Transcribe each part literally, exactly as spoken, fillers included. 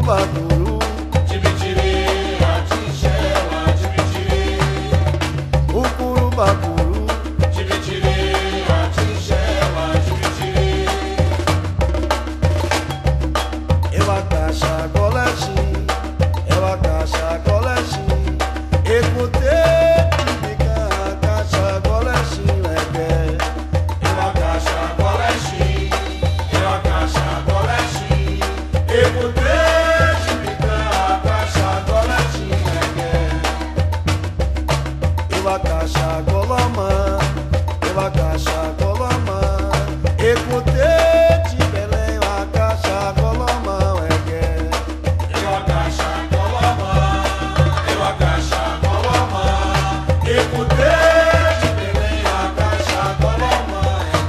Ucurubacuru, Tibitiri, a tigela, tibitiri. Ucurubacuru, Tibitiri, a tigela, tibitiri. eu a caixa coletim, eu a caixa coletim, escutei fica a caixa coletim, legué. Eu a caixa coletim, eu a caixa coletim. Eu botei de picar a caixa coletim, Eu a caixa colomã, eu a caixa colomã, escutei de Belém a caixa colomã, legué. eu a caixa colomã, eu a caixa colomã. Eu botei de Belém a caixa colomã,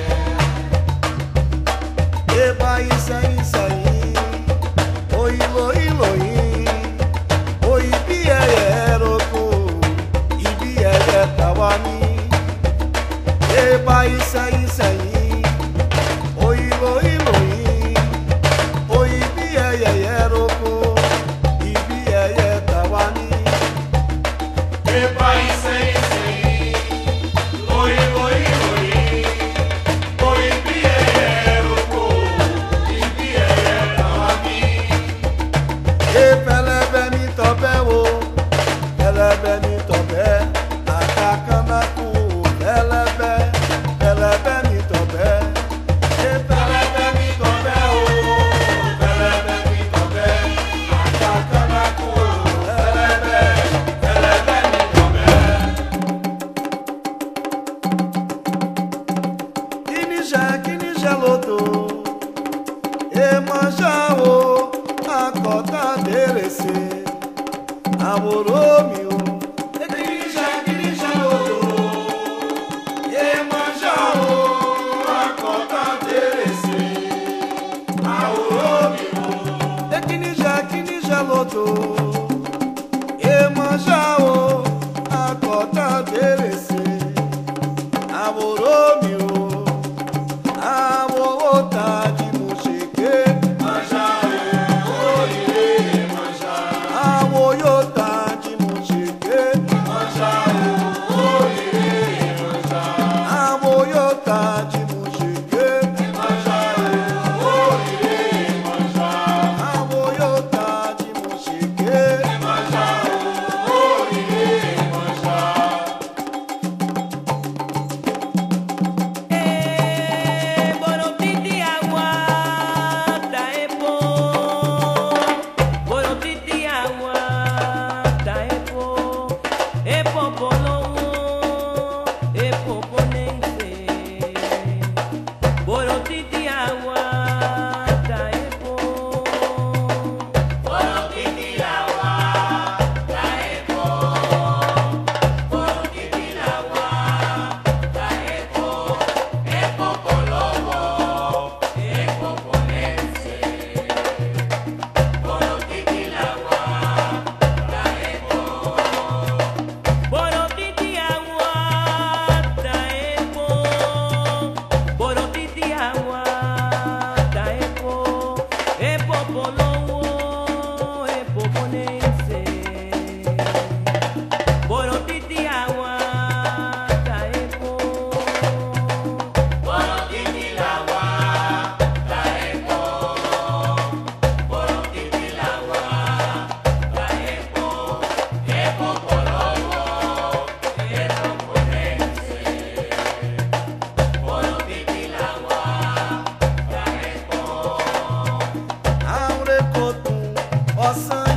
Eba, isso aí, isso aí. Oi, loi, loi. Oi, bié, roku. Ibié, tawani. Eba, isso aí, isso aí. Oi, loi, loi. Oi, bié, roku. Ibié, tawani. Epa, isso aí, isso aí. Oi, oi, oi. Oi, biero, pô. E biero, tawani. E pelebe mi tobe wo, pelebe mi tobe, akakanaku, pelebe, pelebe mi tobe, e pelebe mi tobe wo, Pelebe, mi tobe. Akakanaku. Pelebe, pelebe, mi tobe. kinija, kinija loto, e manja wo, akota derese, amoro mi o. Dirija, dirija, lodo. Iemanjá, o, a cota derece. Aoromi, o. Ekinija, kinija loto, Iemanjá o, akota derese, amoromi o, amorota de muxeque, Manjá, o, oire, manjá. amoyota de muxeque, Manjá, o, oire, manjá. amoyota de muxeque, Manjá, o, oire, manjá. amoyota de muxeque. Manjá, o, oire, manjá. Eh, borotiti agua, taepo. Borotiti agua, taepo. Epo polowo, epo ponense. Borotiti agua, taepo. Borotiti agua, taepo. Borotiti agua, taepo. Epo polowo, epo ponense. Borotiti agua, taepo. Borotiti agua, taepo. Borotiti agua, taepo. Epo polowo, epo ponense. Borotiti agua, taepo. Borotiti agua, taepo. Borotiti agua, taepo. Epo polowo, epo ponense. Borotiti agua, taepo. Aurecotum, ó sangue